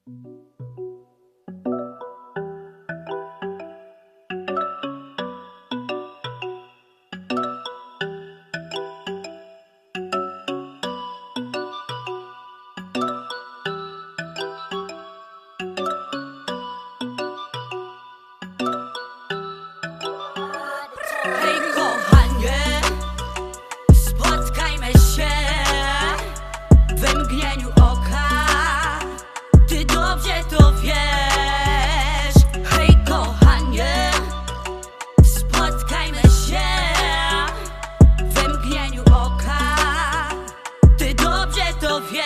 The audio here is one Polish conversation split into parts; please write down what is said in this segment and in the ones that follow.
Hej kochanie, spotkajmy się we mgnieniu oka. Ty dobrze to wiesz. Hej kochanie, spotkajmy się we mgnieniu oka. Ty dobrze to wiesz.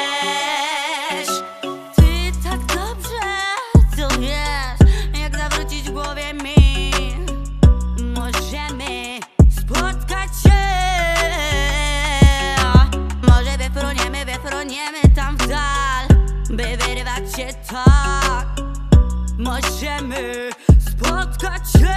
Ty tak dobrze to wiesz, jak zawrócić w głowie mi. Możemy spotkać się. Może wyfruniemy tam w dal, by wyrwać się tak. Możemy spotkać się.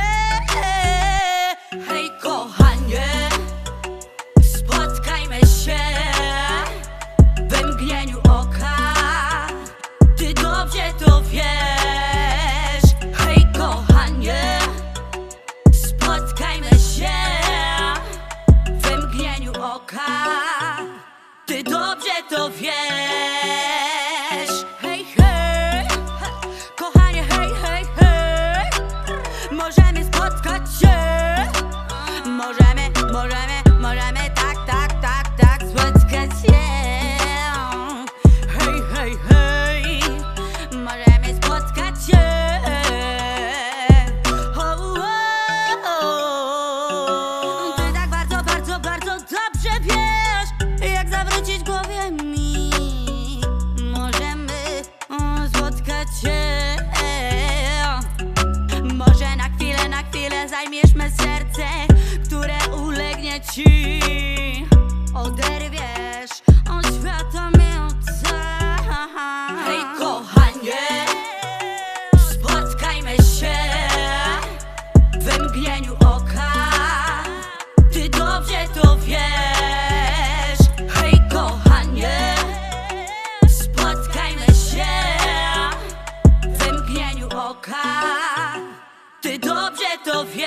Hej kochanie, spotkajmy się we mgnieniu oka. Ty dobrze to wiesz. Hej kochanie, spotkajmy się we mgnieniu oka. Ty dobrze to wiesz. Hej, hej, kochanie, hej, hej, hej. Możemy spotkać się. Możemy tak spotkać się. Hej, hej, hej. Możemy spotkać się. Ty tak bardzo dobrze wiesz, jak zawrócić w głowie mi. Możemy spotkać się. Może na chwilę zajmiesz me serce, które ulegnie ci. Oderwiesz od świata mnie od Hej kochanie, spotkajmy się we mgnieniu oka. Ty dobrze to wiesz. Hej kochanie, spotkajmy się we mgnieniu oka. Ty dobrze to wiesz.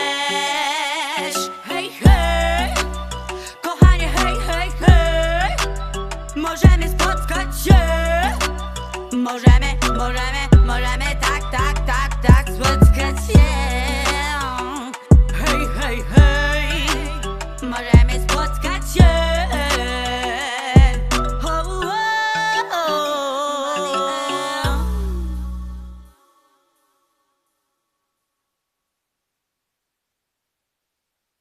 Hej, hej, kochanie, hej, hej, hej. Możemy spotkać się. Możemy tak spotkać się.